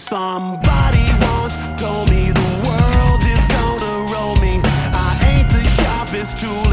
Somebody once told me the world is gonna roll me. I ain't the sharpest tool